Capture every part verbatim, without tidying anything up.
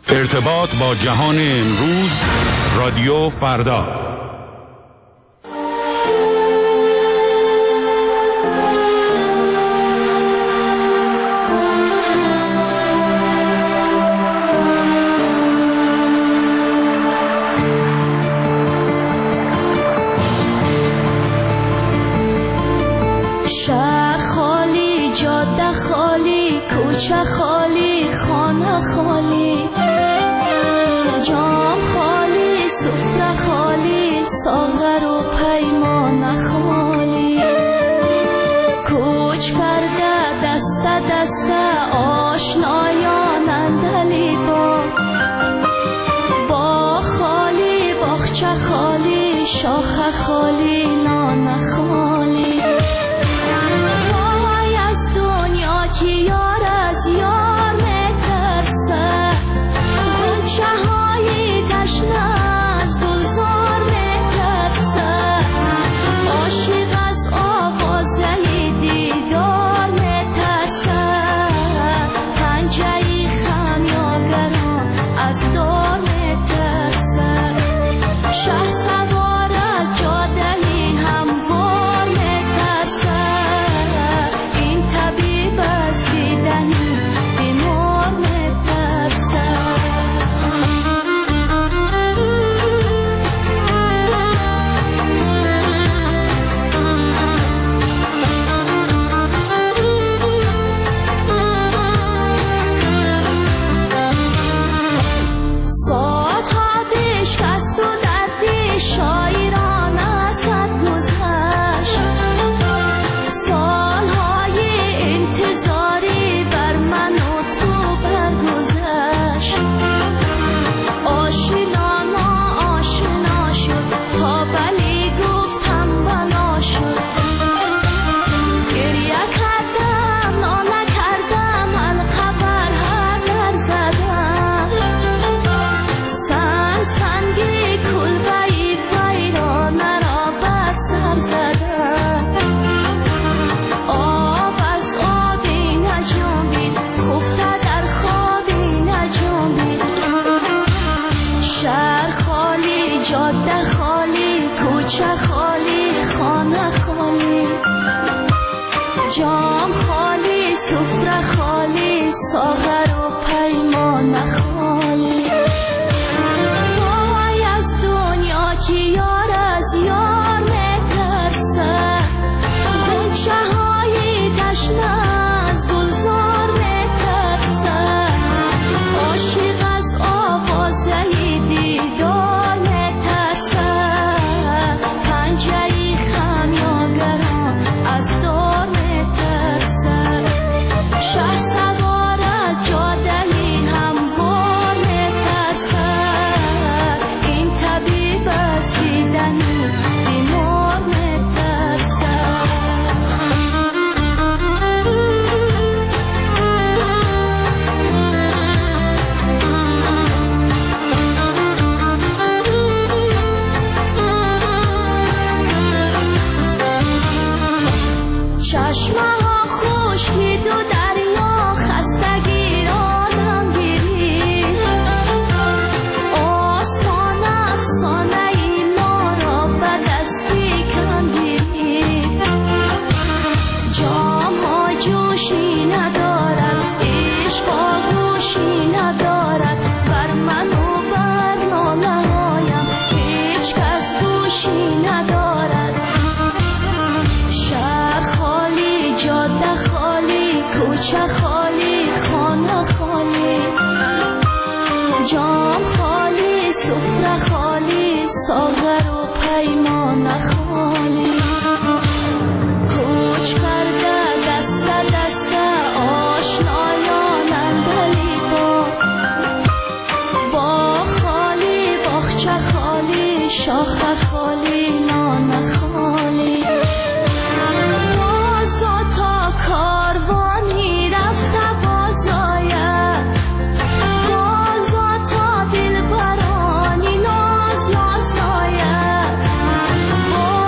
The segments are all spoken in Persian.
ارتباط با جهان امروز، رادیو فردا. شهر خالی، جاده خالی، کوچه خالی، خانه خالی، جام خالی، سفره خالی، ساغر و پیمانه خالی. کوچ کرده دست دست آشنایان اندلی با با خالی، باغچه خالی، شاخه خالی، نان خالی. وای از دنیا که یار از یار میترسه، غنچه های تشنه از گلزار میترسه، عاشق از آوازه دیدار میترسه، پنجه خمیازگران از دار میترسه، شه سوار از جاده هموار میترسه، این طبیب از دیدنی بیمار میترسه. ساعتها بشکست و دردی شاعران ازت گذشت، سالهای انتظاری بر من و تو برگذشت، آشنا ما آشنا شد تا بلی گفتم بلا شد، گریه کردم ناله کردم حلقه بر هر در زدم، سنگ سنگی کلبه‌ای ویرانه را بر سر زدم، آب از آبی نجنبید خفته در خوابی نجنبید، شهر خالی، جاده خالی، کوچه خالی، خانه خالی، جام خالی، سفره خالی، ساغر و پیمانه خالی. وای از دنیا که یار از یار میترسه، غنچه های تشنه از گلزار میترسه، عاشق از آوازه دیدار میترسه، پنجه خمیازگران از دار میترسه، شه سوار از جاده هموار میترسه، این طبیب از دیدنی بیمار میترسه. چشمه ها خشکید و دریا خستگی آدم گیرید، آسمان افسانه ای ما را به دستی کم گیرید، جام ها جوشی ندارد، عشق آغوشی ندارد، بر من و بر ناله هایم هیچ کس گوشی ندارد، شهر خالی، جاده خالی، کوچه خالی، خانه خالی، جام خالی، سفره خالی، ساغر و پیمانه خالی. کوچ کرده دست دست آشنایان اندلی با با خالی، باغچه خالی، شاخه خالی، نان خالی. بازا تا کاروانی رفته بازاید، بازا تا دلبرانی ناز ناز آید،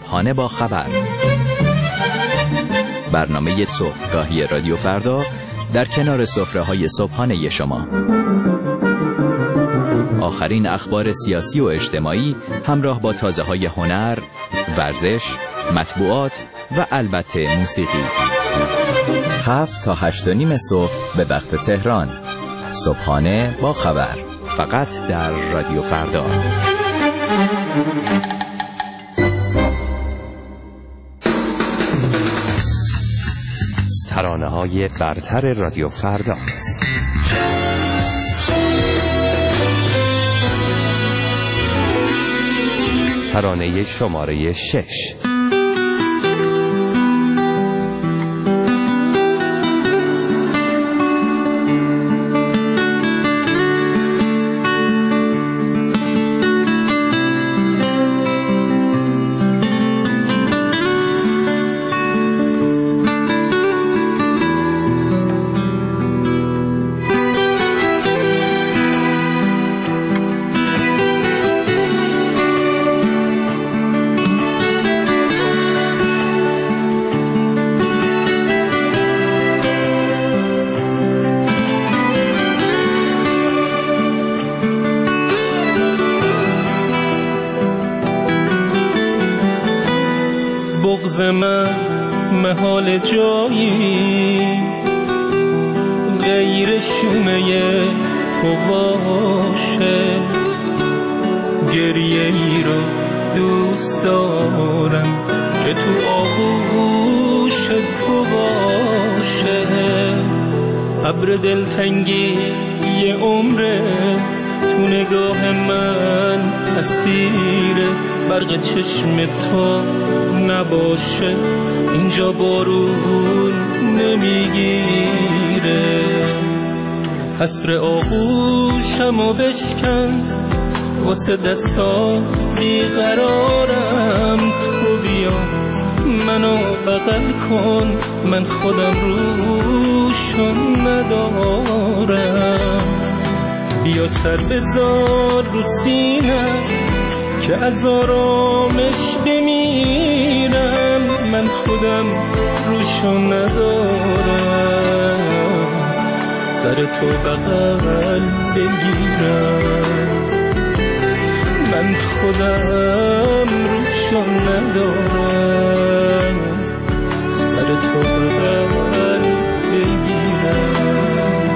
صبحانه با خبر، برنامه صبحگاهی رادیو فردا در کنار سفره‌های صبحانه شما. آخرین اخبار سیاسی و اجتماعی همراه با تازه‌های هنر، ورزش، مطبوعات و البته موسیقی. هفت تا هشت و نیم صبح به وقت تهران. صبحانه با خبر، فقط در رادیو فردا. ترانه‌های برتر رادیو فردا. ترانه شماره شش. بغض من محال جایی غیر شومه تو باشه، گریه ای رو دوست دارم که تو آغوش تو باشه. ابر دلتنگی یه عمره تو نگاه من اسیره، برق چشم تو نباشه اینجا بارون نمیگیره. حسر آغوشمو بشکن واسه دستا بیقرارم، تو بیا منو بغل کن، من خودم روشو ندارم. بیا سر بذار رو سینه که از آرامش بمیرم، من خودم روشو ندارم. سر تو بغل بگیرم، من خودم روشو ندارم. سر تو بغل بگیرم.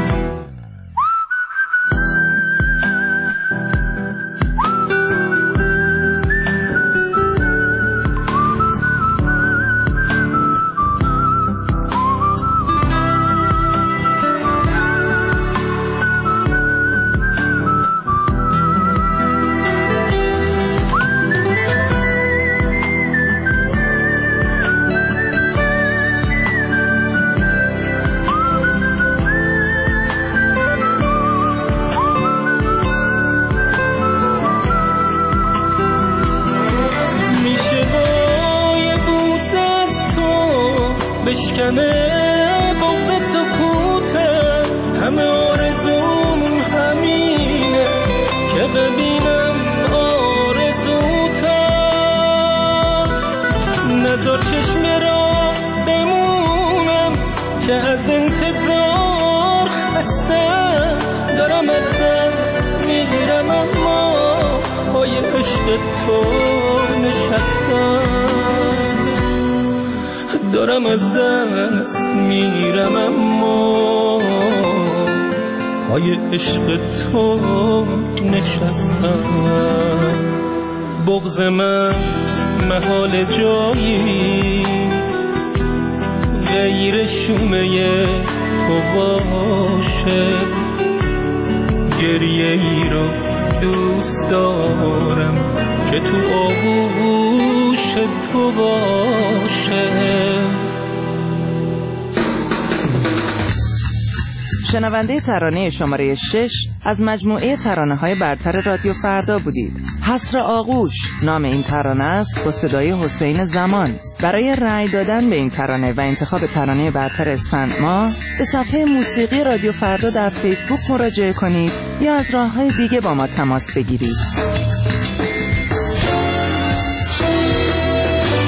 بشکنه بغض سکوته، همه آرزوم همینه که ببینم آرزوتم. نذار چشم را بمونم که از انتظار خسته، دارم از دست میگیرم اما پای عشق تو نشستم. دارم از دست میرم اما پای عشق تو نشستم. بغض من محال جایی غیر شومه تو باشه، گریه ای رو دوست دارم که تو آغوش تو باشه. شنونده ترانه شماره شش از مجموعه ترانه‌های برتر رادیو فردا بودید. حسر آغوش نام این ترانه است با صدای حسین زمان. برای رأی دادن به این ترانه و انتخاب ترانه برتر اسفند ماه به صفحه موسیقی رادیو فردا در فیسبوک مراجعه کنید یا از راه‌های دیگه با ما تماس بگیرید.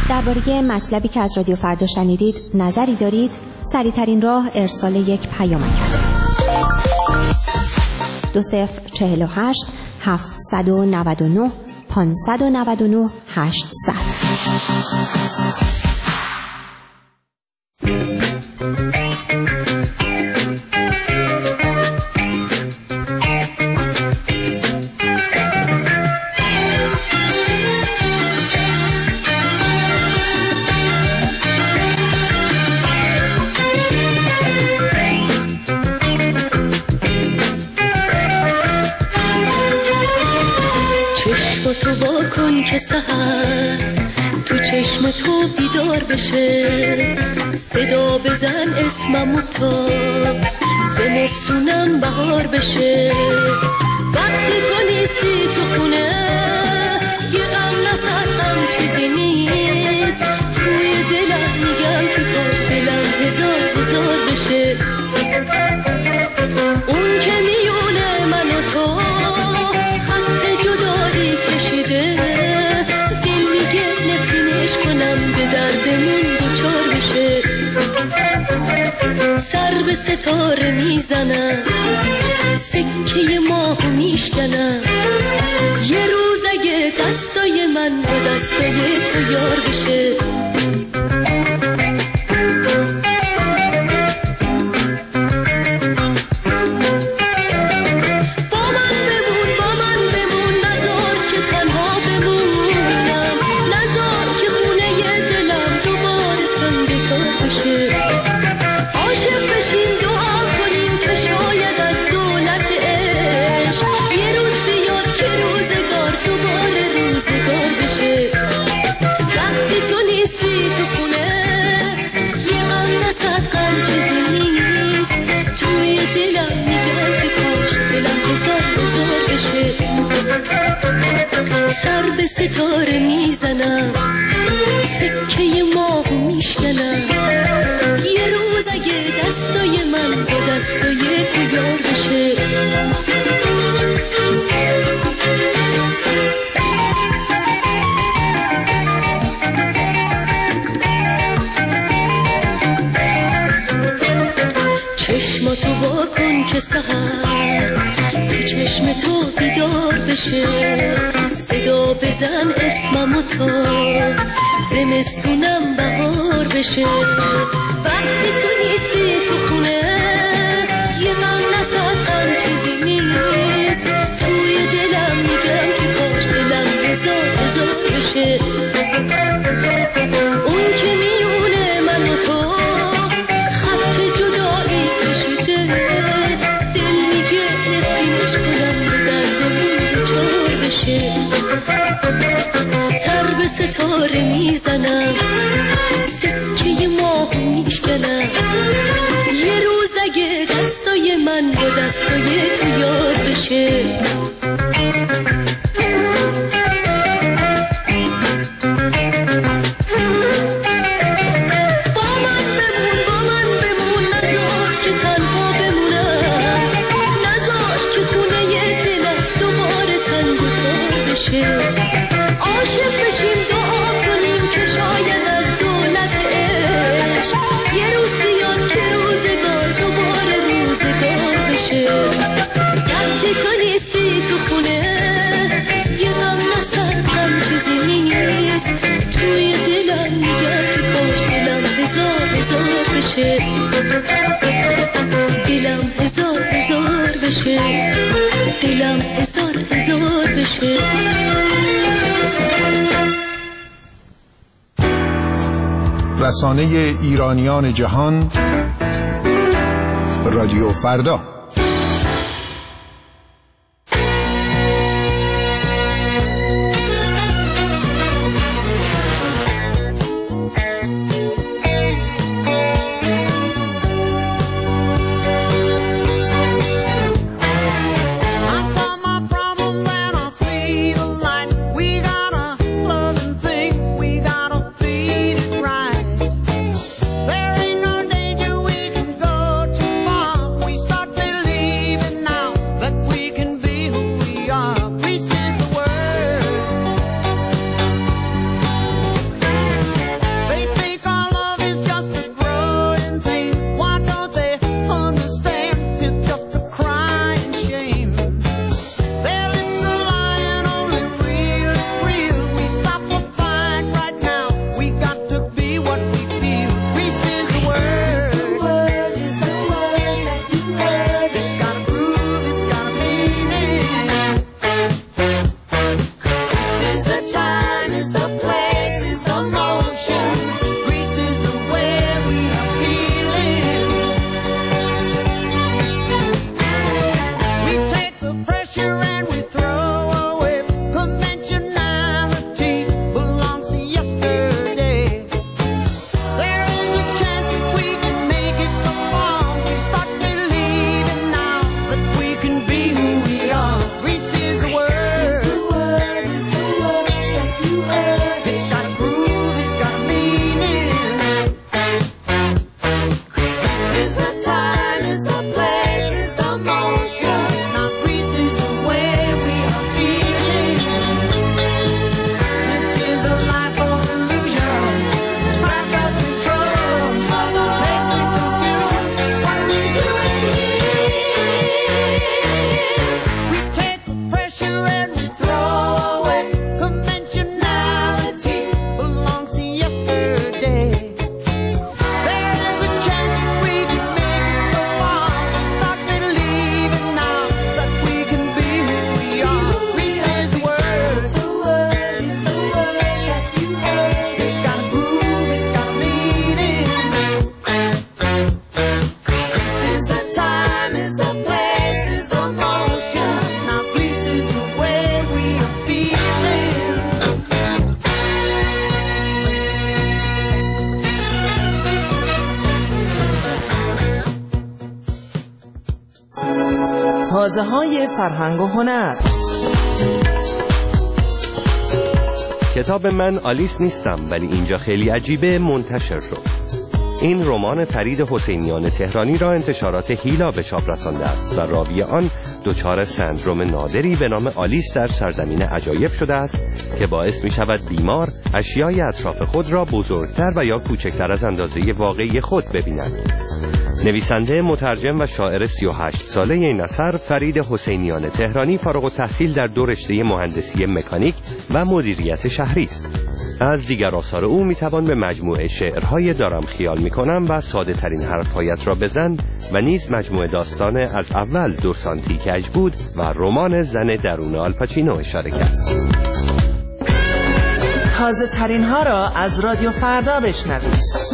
درباره مطلبی که از رادیو فردا شنیدید نظری دارید؟ سریع‌ترین راه ارسال یک پیامک است. دو صفر چهل و هشت هفتصد و نود و نه پانصد و نود و نه هشتصد. تو با کن که سحر تو چشم تو بیدار بشه، صدا بزن اسممو تا زمستونم بهار بشه. وقتی تو نیستی تو خونه یه غم نسر غم چیزی نیست، توی دلم میگم که کاش دلم هزار هزار بشه. اون که میونه من و تو خط جدایی کشیده، دل میگه نفرینش کنم به دردمون دوچار بشه. سر به ستاره میزنم، سکه ماهو میشکنم، یه روز اگه دستای من با دستای تو یار بشه. سر به ستاره میزنم، سکه ماهو میشکنم، یه روز اگه دستای من با دستای تو یار بشه. چشماتو با کن که سحر تو چشم تو بیدار بشه، صدا بزن اسممو تا زمستونم بهار بشه. وقتی تو نیستی تو خونه یه غم نسد غم چیزی نیست، توی دلم میگم که کاش دلم هزار هزار بشه. اون که میونه من و تو خط جدایی کشیده، دل میگه نفرینش کنم به دردمون دوچار بشه. سر به ستاره میزنم، سکه ماهو میشکنم، یه روز اگه دستای من با دستای تو یار بشه. عاشق بشیم دعا کنیم که شاید از دولت عشق یه روز بیاد که روزگار دوباره روزگار بشه. وقتی تو نیستی تو خونه یه غم نسر غم چیزی نیست، توی دلم میگم که کاش دلم هزار هزار بشه. دلم هزار هزار بشه، دلم هزار هزار بشه. رسانه ایرانیان جهان، رادیو فردا. There ain't no danger we can go too far. We start تازه‌های فرهنگ و هنر. کتاب من آلیس نیستم ولی اینجا خیلی عجیبه منتشر شد. این رمان فرید حسینیان تهرانی را انتشارات هیلا به چاپ رسانده است و راوی آن دچار سندروم نادری به نام آلیس در سرزمین عجایب شده است که باعث می شود بیمار اشیای اطراف خود را بزرگتر و یا کوچکتر از اندازه واقعی خود ببیند. نویسنده، مترجم و شاعر سی و هشت ساله این اثر فرید حسینیان تهرانی فارغ التحصیل در دو رشته مهندسی مکانیک و مدیریت شهری است. از دیگر آثار او میتوان به مجموعه شعرهای دارم خیال میکنم و ساده ترین حرفهایت را بزن و نیز مجموعه داستان از اول دو سانتی کج بود و رمان زن درون آلپاچینو اشاره کرد. تازه ترین ها را از رادیو فردا بشنوید.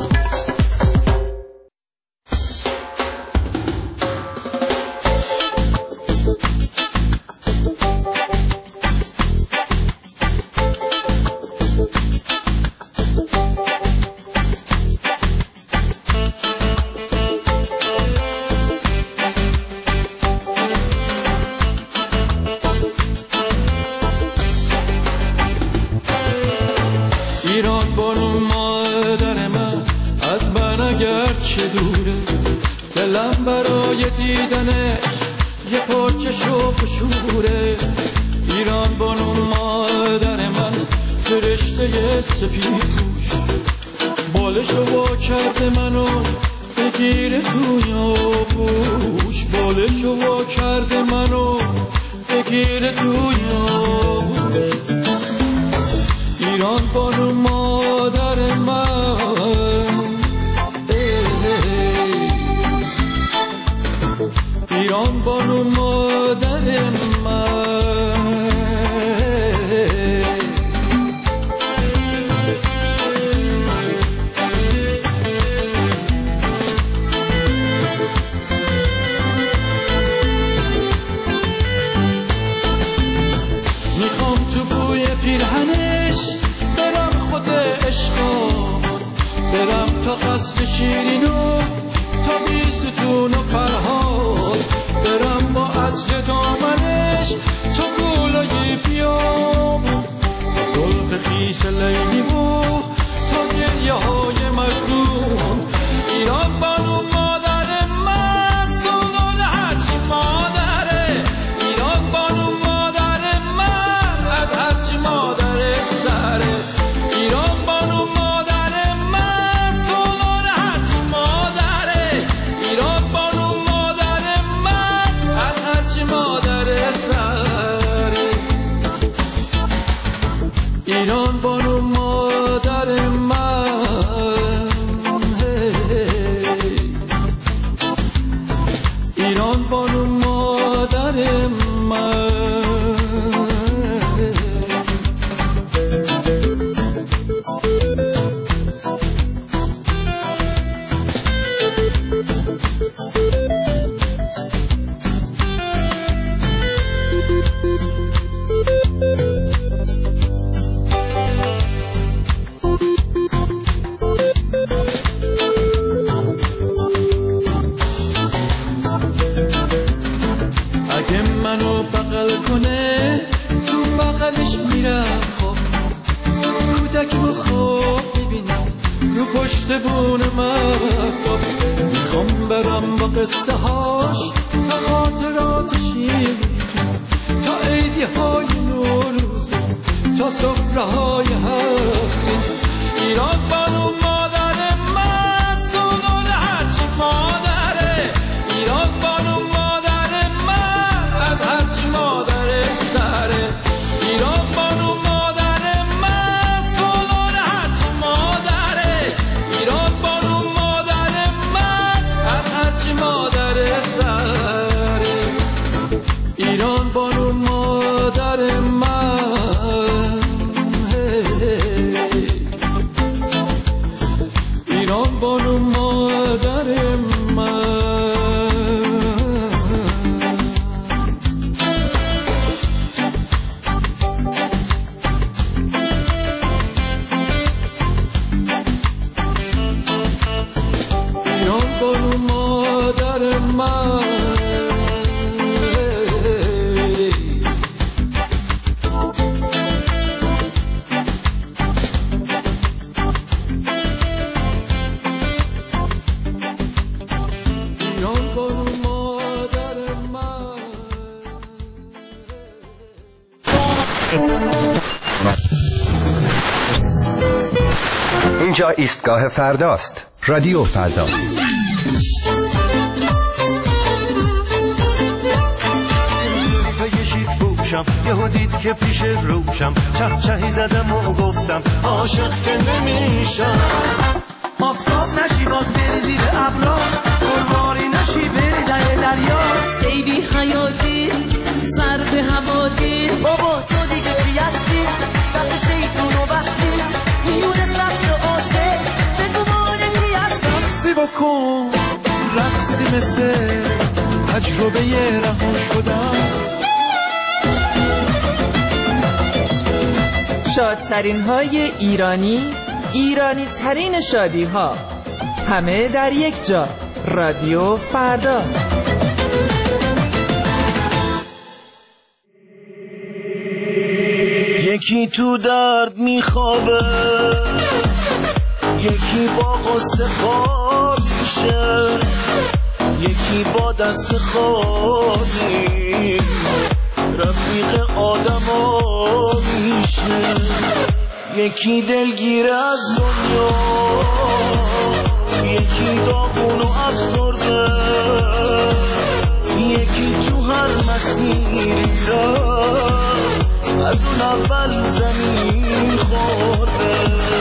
ایران بانو مادر من از من اگر چه دوره، دلم برای دیدنش یه پارچه شوق و شوره. ایران بانو مادر من فرشته سپید پوش، بالشو وا کرده منو بگیره توی آغوش، بالشو وا کرده منو بگیره توی آغوش. ایران بانو مادر من، ایران بانو مادر من. میخوام تو بوی پیرهنش برم خود عشقا، برم تا قصر شیرینو تا بیستون و فرهاد، برم با عطر دامنش تا گولای بیابون، زلف خیس لیلی و تا گریه های مجنون. ایران بانو مادر من، سنون هرچی مادره. ایران بانو مادر من، از هرچی مادر سره. ایران بانو مادر من، سنون هرچی مادره. ایران بانو مادر من، از هرچی مادر سره. ایران بانو مادر من، ایران بانو مادر من. اگه منو بغل کنه تو بغلش میرم خواب، کودک رو خواب میبینم رو پشت بون مهتاب. میخوام برم با قصه هاش تا خاطرات شیرین، تا عیدی های نوروز، تا سفره های هفتین. ایران بانو مادر من، سنون هرچی مادره. ایران بانو مادر من، از هرچی مادر سره. ایران بانو مادر من، سنون هرچی مادره. ایران بانو مادر من، از هرچی مادر سره. ایران بانو مادر من، اینجا ایستگاه فرداست. رادیو فردا. یهو دید که پیش روشم چه چهی زدم و گفتم عاشق که نمیشم. آفتاب نشی باز بری زیر ابرا، قربانی نشی بری در دریا. ای بی حیاتی سر به هواتی، بابا تو دیگه چی هستی؟ دست شیطون رو بستی، میونه سبت عاشق به گمانه کی هستم. سی بکن رقصی مثل تجربه رها شدم. شادترین های ایرانی، ایرانی ترین شادی ها، همه در یک جا. رادیو فردا. یکی تو درد میخوابه، یکی با قصه خواب میشه، یکی با دست خالی رفیق آدما میشه. یکی دلگیر از دنیا، یکی داغون و افسرده، یکی تو هر مسیری را از اون اول زمین خورده.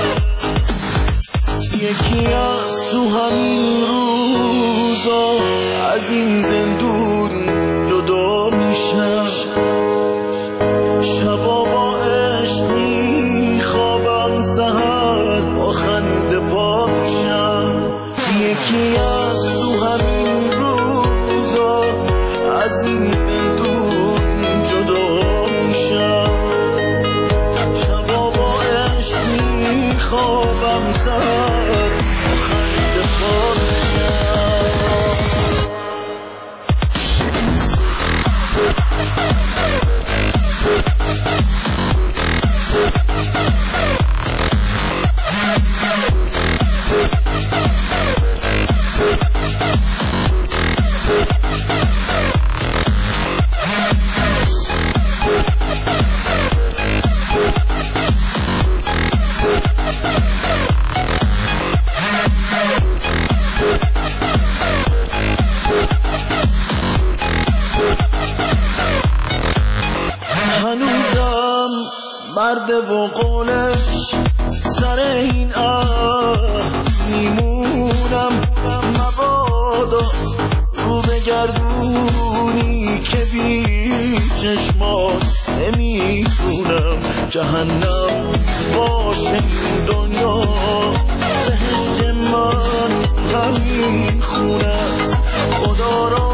یکی از تو همین روزا از این زندون جدا میشه. شبا با عشقی خوابم، سهر با خنده پا میشم. یکی از تو همین روزا از این زندون جدا میشم. شبا با عشقی خوابم، سهر با خنده پا میشم. هنوزم مرده و قولش سر این عهد میمونم. مبادا رو بگردونی که بی چشمات نمیتونم. جهنم باشه این دنیا، بهشت من همین خونه است. خدا را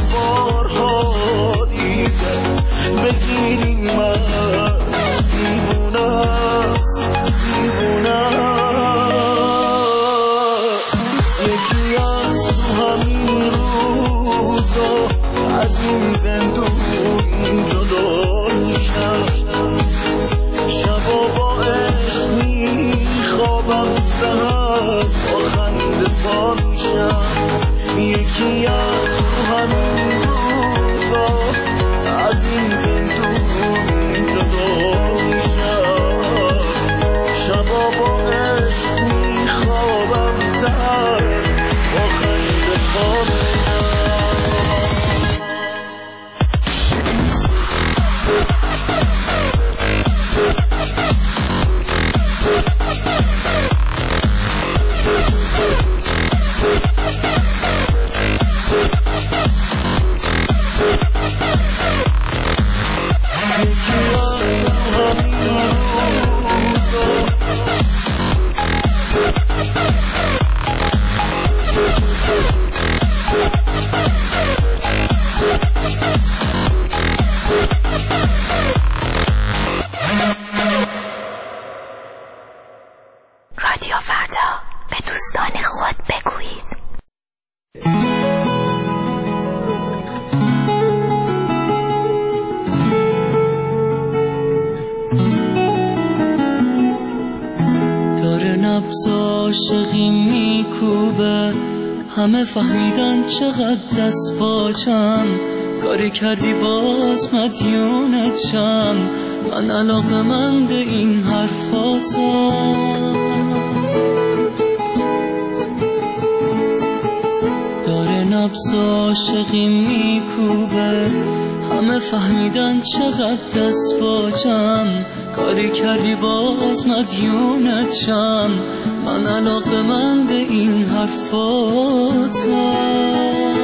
بارها دیدم، بگیرین من دیوونه است، دیوونه. یکی از تو همین روزا از این زندون جدا میشم. شبا با عشق میخوابم، سهر با خنده پا میشم. یکی از تو همین روزا از این زندون جدا میشم. شبا با عشق میخوابم، سهر با خنده پا میشم. رادیو فردا، به دوستان خود بگویید. داره نبض عاشقی میکوبه، همه فهمیدن چقدر دست باچم. کاری کردی باز مدیونت شم، من علاقه‌مند این حرفاتم. داره نبض عاشقی میکوبه، همه فهمیدن چقدر دست باجم. کاری کردی باز مدیونت شم، من علاقه‌مند این حرفاتم.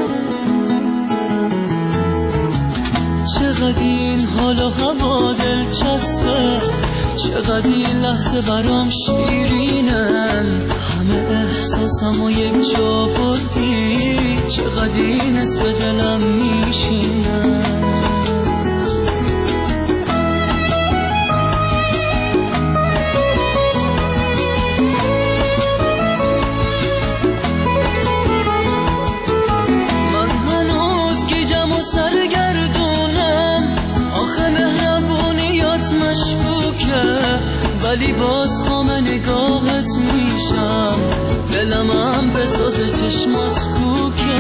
چقدر این حال و هوا دلچسبه، چقدر این لحظه برام شیرینن. همه احساسم و یک جا بردی، چقدر این اسم دلم میشینن. من هنوز گیجم و سرگردونم، آخه مهربونیات مشکوکه، ولی باز خام نگاهت میشم. دلم هم به ساز چشمات کوکه.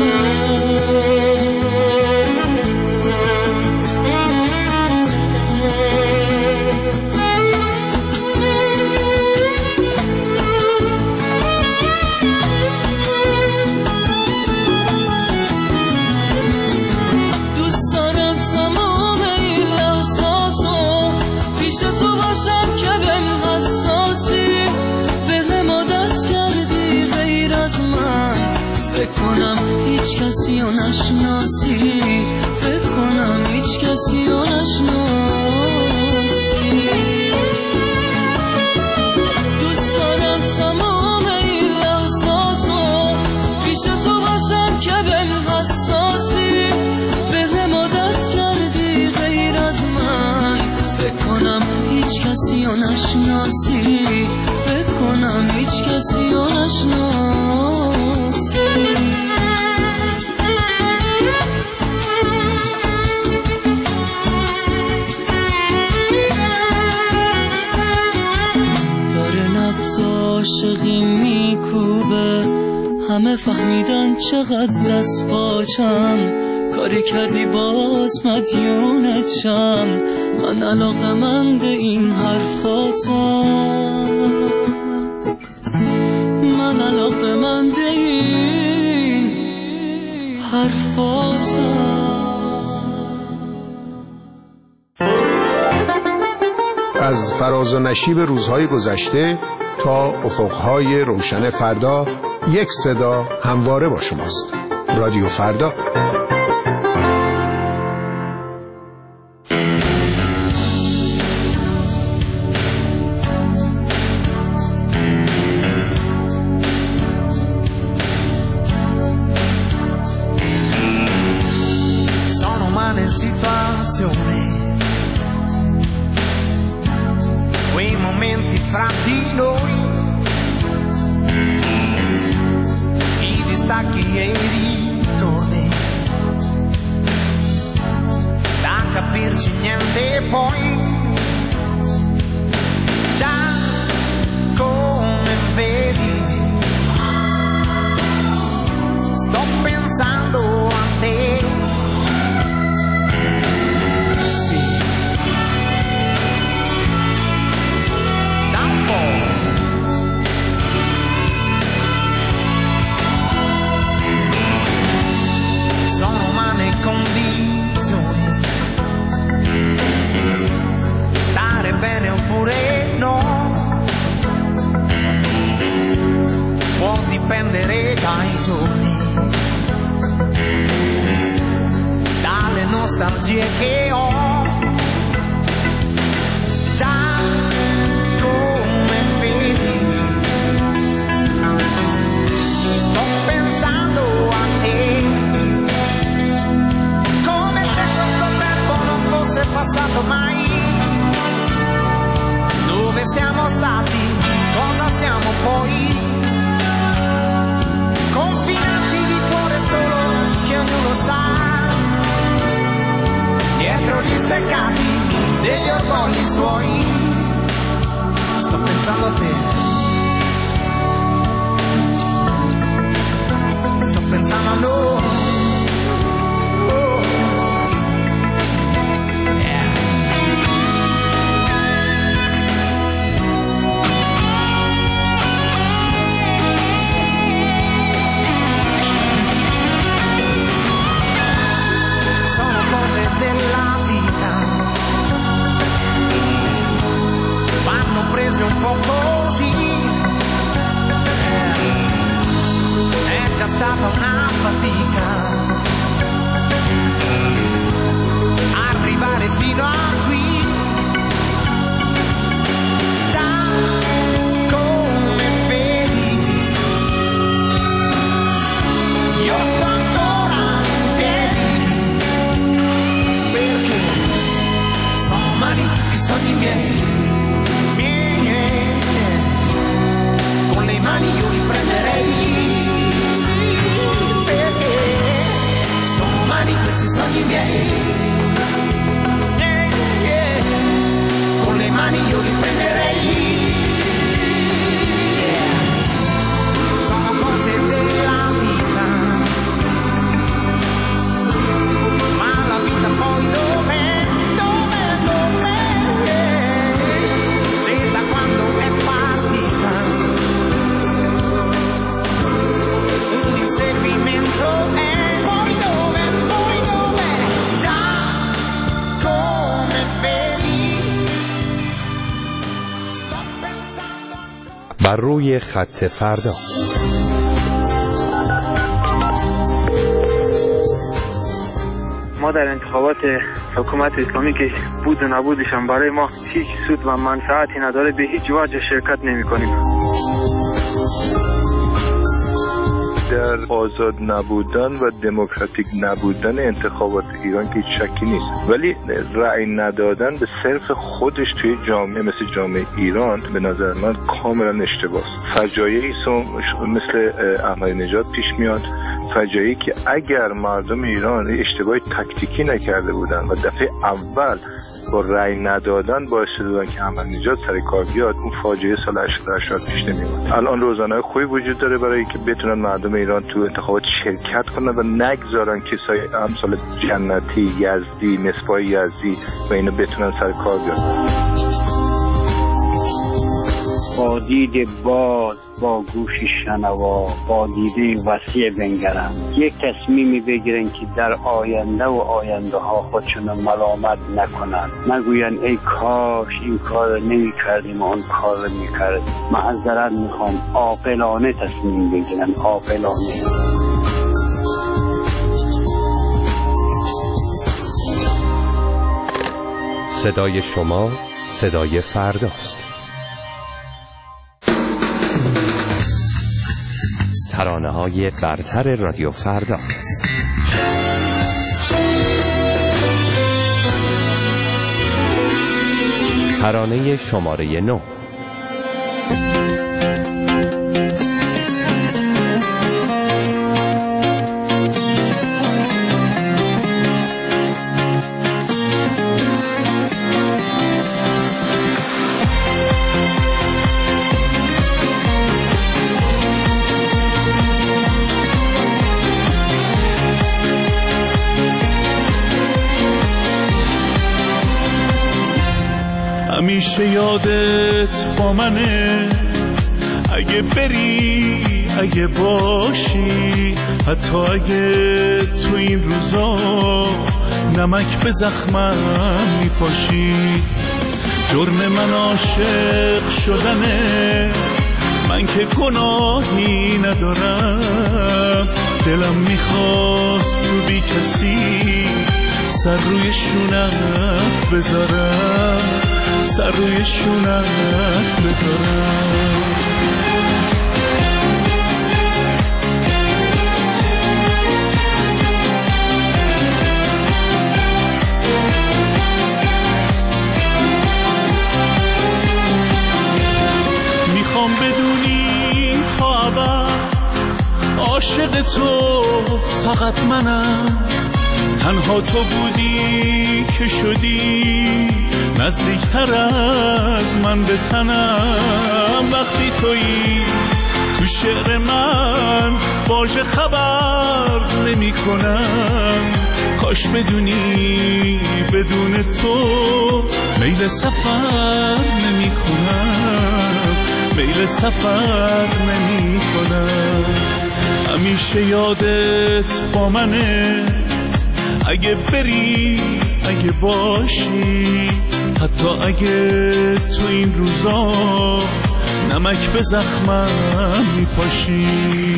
دوست دارم تمام این لحظاتو پیش تو باشم که بهم حساسی. بهم عادت کردی غیر از من، فکر کنم هیچ کسی رو نشناسی. فکر کنم هیچ کسی رو نشناسی. دوست دارم تمام این لحظاتو پیش تو باشم که بهم حساسی. بهم عادت کردی غیر از من، فکر کنم هیچ کسی رو نشناسی. فکر کنم هیچ کسی رو نشناسی. داره نبض عاشقی میکوبه، همه فهمیدن چقدر دست باجم. کاری کردی باز مدیونت شم، من علاقه‌مند این حرفاتم. من علاقه‌مند این حرفاتم. از فراز و نشیب روزهای گذشته تا افقهای روشن فردا، یک صدا همواره با شماست. رادیو فردا. Quei momenti fra di noi, i distacchi e i ritorni, da capirci niente poi, già come vedi, sto pensando a te. Sono umane condizioni, stare bene oppure no, può dipendere dai giorni, dalle nostalgie che ho, già come vedi, sto pensando a te. Se è passato mai, dove siamo stati, cosa siamo poi, confinati di cuore solo che ognuno sta, dietro gli steccati degli orgogli suoi. Sto pensando a te, sto pensando a noi. بر روی خط فردا. ما در انتخابات حکومت اسلامی که بود و نبودشان برای ما هیچ سود و منفعتی نداره، به هیچ وجه شرکت نمی کنیم. در آزاد نبودن و دموکراتیک نبودن انتخابات ایران که شکی نیست، ولی رأی ندادن به صرف خودش توی جامعه مثل جامعه ایران به نظر من کاملا اشتباهه. فجایعی مثل احمدی نژاد پیش میاد، فجایعی که اگر مردم ایران اشتباه تاکتیکی نکرده بودن و دفعه اول با رأی ندادن باعث شدن که احمدی نژاد سر کار بیاد، اون فاجعه سال هشتاد و هشت پیش نمیاد. الان روزنامه خوبی وجود داره برای که بتونن مردم ایران تو انتخابات شرکت کنن و نگذارن کسای امثال جنتی، یزدی، مصباح یزدی و اینا بتونن سر کار بیان. با دید باز، با گوش شنوا، با دیده وسیع بنگرن، یک تصمیمی بگیرن که در آینده و آینده ها خودشون ملامت نکنن، نگوین ای کاش این کار نمی کردیم و اون کار می کردیم. معذرت میخوام، عاقلانه تصمیم بگیرن، عاقلانه. صدای شما صدای فرداست. ترانه های برتر رادیو فردا. ترانه شماره نو. همیشه یادت با منه، اگه بری اگه باشی، حتی اگه تو این روزا نمک به زخمم میپاشی. جرم من عاشق شدنه، من که گناهی ندارم. دلم میخواست تو بی کسی سر روی شونت بذارم، سر روی شونت بذارم. میخوام بدونی تا ابد عاشق تو فقط منم، تنها تو بودی که شدی نزدیکتر از من به تنم. وقتی تویی تو شعر من واژه خبر نمی کنم، کاش بدونی بدون تو میل سفر نمی کنم، میل سفر نمی کنم. همیشه یادت با منه، اگه بری اگه باشی، حتی اگه تو این روزا نمک به زخمم میپاشی.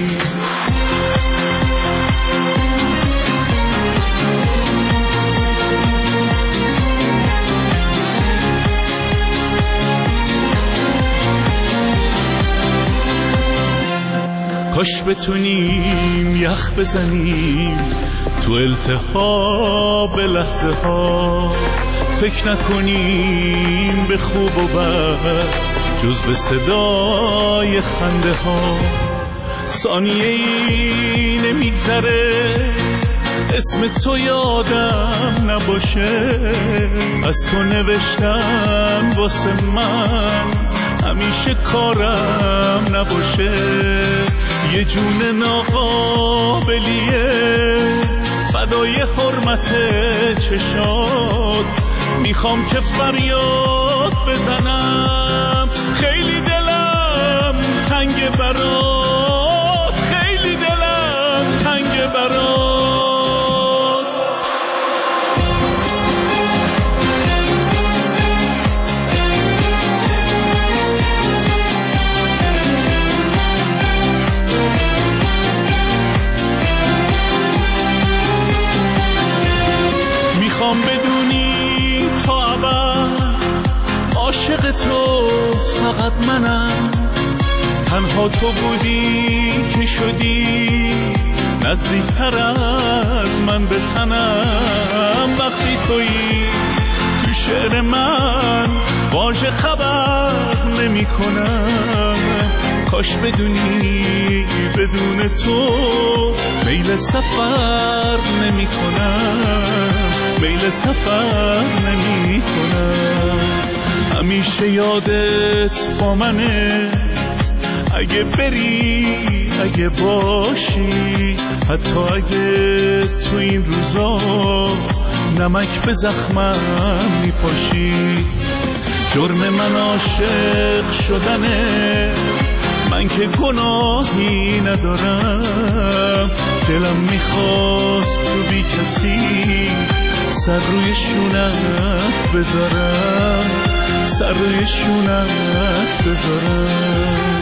کاش بتونیم یخ بزنیم تو التهاب لحظه ها، فکر نکنیم به خوب و بد جز به صدای خنده ها. ثانیه ای نمیگذره اسم تو یادم نباشه، از تو نوشتم واسه من همیشه کارم نباشه. یه جون ناقابلیه فدای حرمت چشات، میخوام که فریاد بزنم خیلی دلم تنگ برات، خیلی دلم تنگ برات. عاشق تو فقط منم، تنها تو بودی که شدی نزدیکتر از من به تنم. وقتی تویی تو شعر من واژه خبر نمی کنم، کاش بدونی بدون تو میل سفر نمی کنم، میل سفر نمی کنم. همیشه یادت با منه، اگه بری اگه باشی، حتی اگه تو این روزا نمک به زخمم میپاشی. جرم من عاشق شدنه، من که گناهی ندارم. دلم میخواست تو بی کسی سر روی شونت بذارم، سر روی شونت بذارم.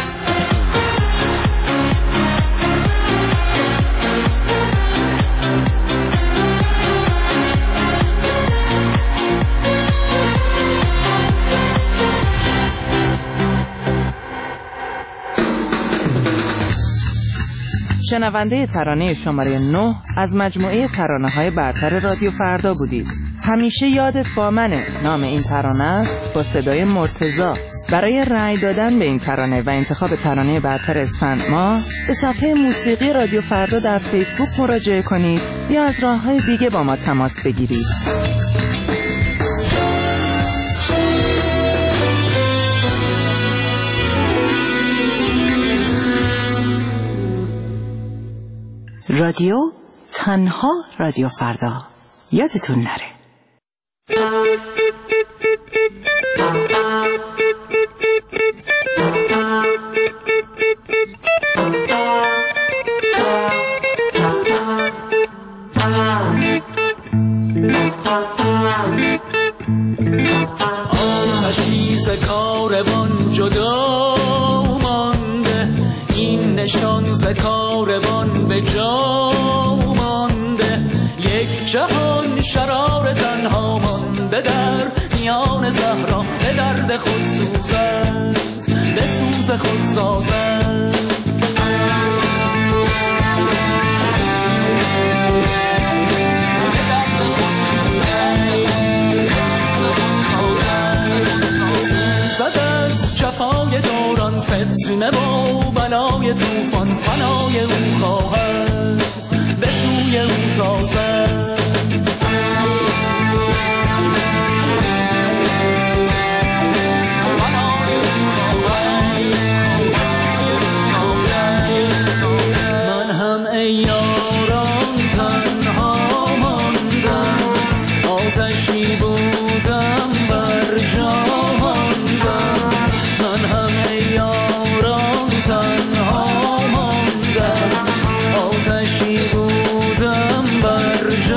شنونده ترانه شماره نه از مجموعه ترانه‌های برتر رادیو فردا بودید. همیشه یادت با منه نام این ترانه است، با صدای مرتضی. برای رأی دادن به این ترانه و انتخاب ترانه برتر اسفند ماه به صفحه موسیقی رادیو فردا در فیسبوک مراجعه کنید یا از راه‌های دیگه با ما تماس بگیرید. رادیو تنها رادیو فردا، یادتون نره. آتشیز کاروان جدا مانده، این نشان ز کاروان به جا مانده. یک جهان شرار تنها مانده در میان صحرا، به درد خود سوزند به سوز خود سازند. سوزد از جفای دوران، فتنه و بلای توفان، فنای او خواهد به سوی او تازد. من هم ای یاران تنها ماندم، آتشی بودم بر جا ماندم. من هم ای یاران تنها ماندم، آتشی بودم بر جا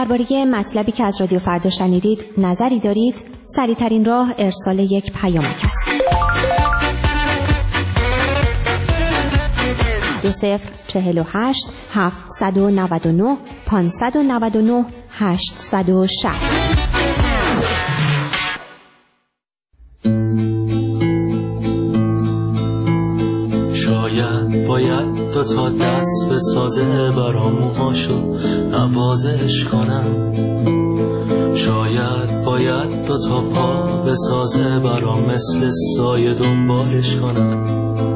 درباره مطلبی که از رادیو فردا شنیدید نظری دارید؟ سریع‌ترین راه ارسال یک پیامک است. دو صفر چهل و هشت هفتصد و نود و نه پانصد و نود و نه هشتصد و شصت. شاید باید دو تا دست به سازه برام موهاشو نوازش کنم، شاید باید دو تا پا به سازه برام مثل سایه دنبالش کنم،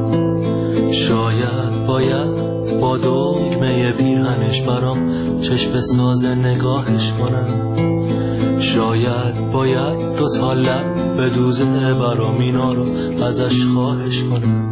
شاید باید با دگمه پیرهنش برام چشم سازه نگاهش کنم، شاید باید دو تا لب به دوزه برام اینا رو ازش خواهش کنم.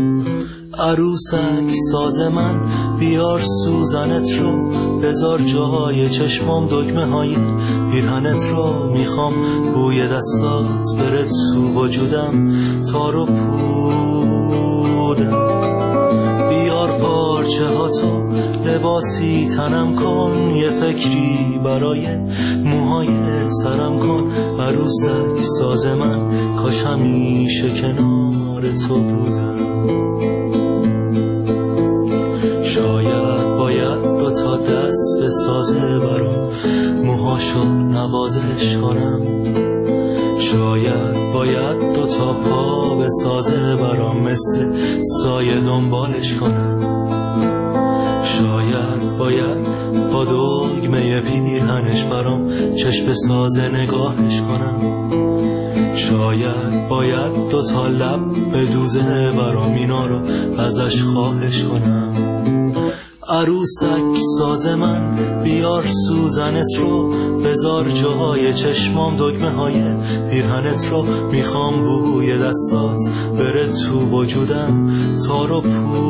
عروسک ساز من بیار سوزنت رو، بذار جای چشمام دگمه های پیرهنت رو، میخوام بوی دستات بره تو وجودم تا رو پودم، بیار پارچه ها تو لباسی تنم کن، یه فکری برای موهای سرم کن. عروسک ساز من کاش همیشه کنار تو بودم. شاید باید دو تا دست به سازه برام موهاشو نوازش کنم، شاید باید دو تا پا به سازه برام مثل سایه دنبالش کنم، شاید باید با دگمه پیرهنش برام چشم سازه نگاهش کنم، شاید باید دو تا لب به دوزه برام اینا رو ازش خواهش کنم. عروسک ساز من بیار سوزنت رو، بذار جاهای چشمام دگمه های پیرهنت رو، میخوام بوی دستات بره تو وجودم تا رو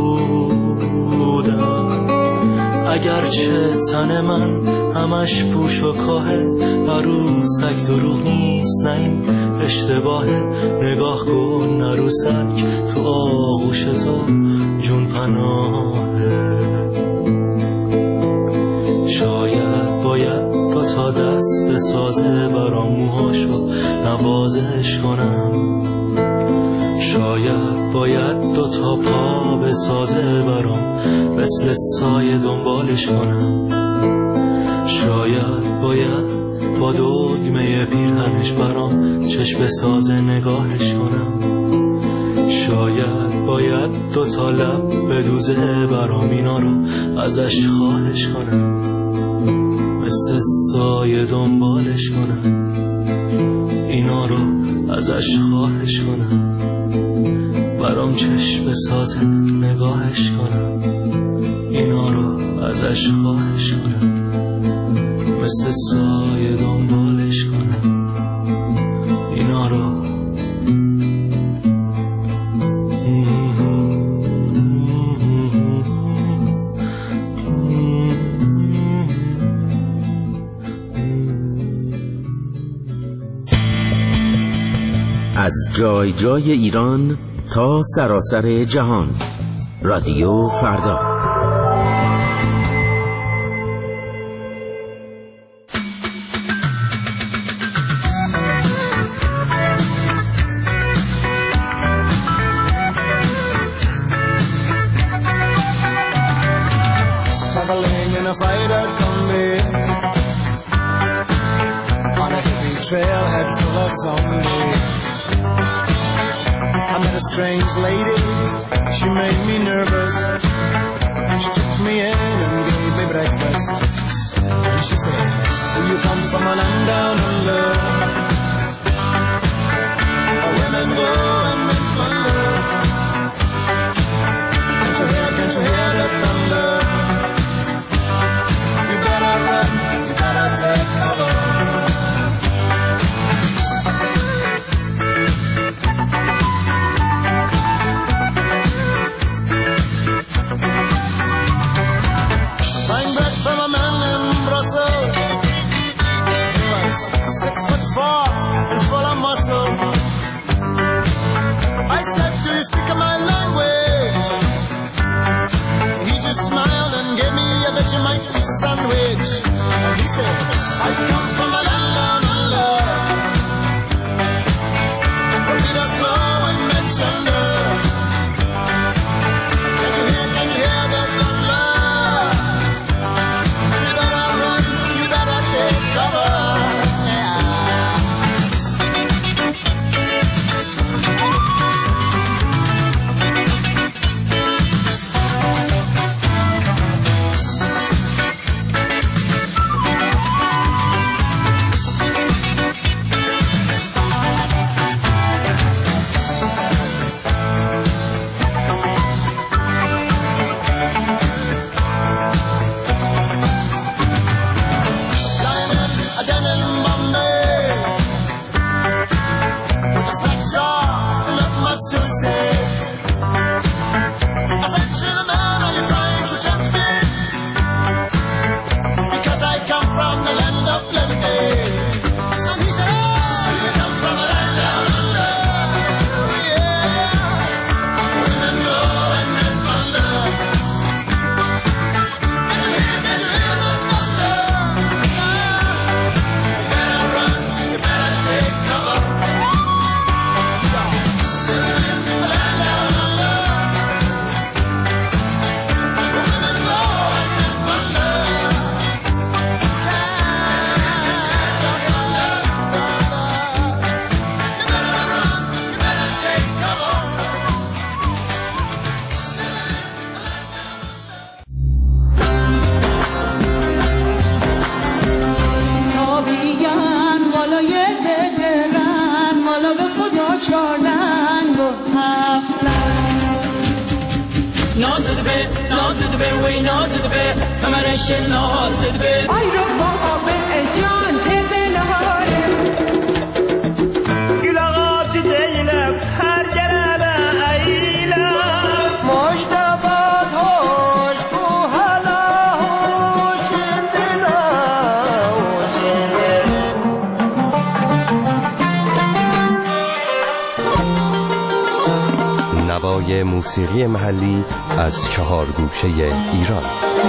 پودم. اگرچه تن من همش پوش و کاهه، عروسک دروغ نیست نه این اشتباهه، نگاه کن عروسک تو آغوش تو جون پناهه. شاید باید دو تا دست به سازه برام موهاشو نوازش کنم، شاید باید دو تا پا به سازه برام مثل سایه دنبالش کنم، شاید باید با دگمه پیرهنش برام چشم سازه نگاهش کنم، شاید باید دو تا لب به دوزه برام اینا رو ازش خواهش کنم، مثل سایه دنبالش کنم، اینا رو ازش خواهش کنم، برام چشم سازه نگاهش کنم، اینا رو ازش خواهش کنم، مثل سایه دنبالش کنم، اینا رو از جای جای ایران تا سراسر جهان. رادیو فردا. Traveling in a freighter combi on a hippie trailhead full of zombies. I met a strange lady, she made me nervous. She took me in and gave me breakfast. And she said, do you come from a land down under, where women go and men wonder? Can't you hear, can't you hear the thunder? You better run, you better take cover. Six foot four and full of muscle. I said, do you speak my language? He just smiled and gave me a Vegemite sandwich. And he He said, I come from a land down under, where we don't snow and men thunder. Can you hear, can you hear the thunder? You better run, you better take cover. نوای موسیقی محلی از چهار گوشه ایران.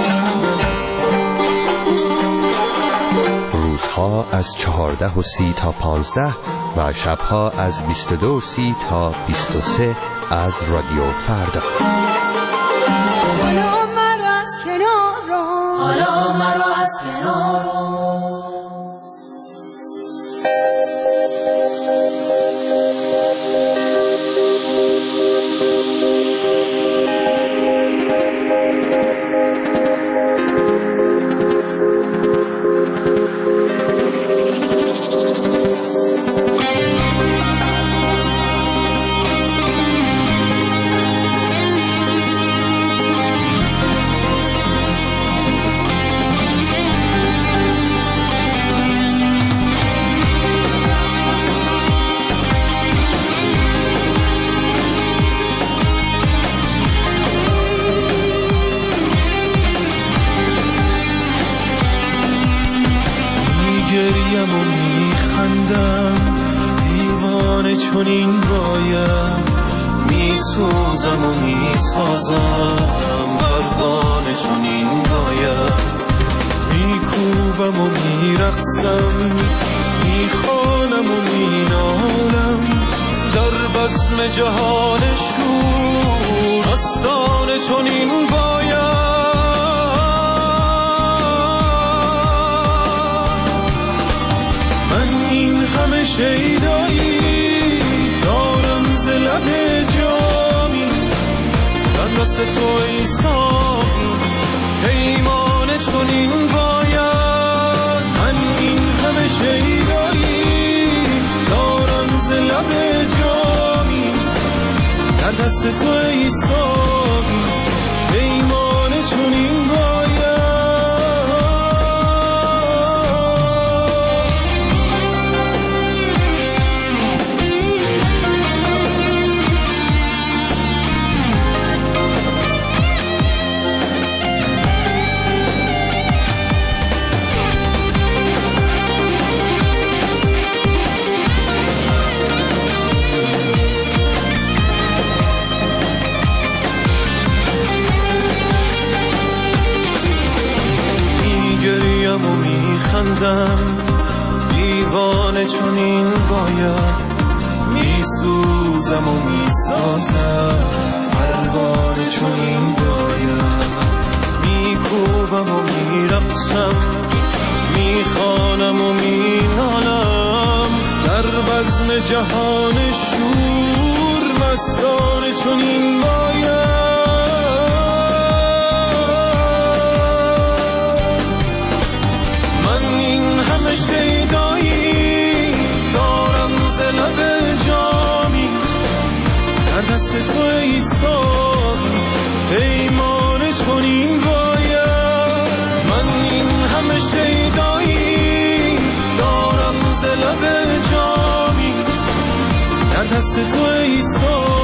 روزها از چهارده و سی تا پانزده و شبها از بیست و دو و سی تا بیست و سه از رادیو فردا. حالا مرا از کنار رو، حالا مرا از کنار رو. میگریم و میخندم دیوانه چنین باید میسوزم و میسازم پروانه چنین باید میکوبم و میرقصم میخوانم و مینالم در بزم جهان شور آستانه چنین باید همه شیدایی دارم ز لب جامی در دست تو ای ساقی پیمانه چنین باید من این همه شیدایی دارم ز لب جامی در دست تو ای ساقی پیمانه چنین باید میخندم دیوانه چون این باید میسوزم و میسازم پروانه چون این باید میکوبم و میرقصم میخوانم و مینالم در بزم جهان شور مستانه چون این باید من این همه شیدایی دارم ز لب جامی در دست تو ایستاد پیمانه چون این باید من این همه شیدایی دارم ز لب جامی در دست تو ایستاد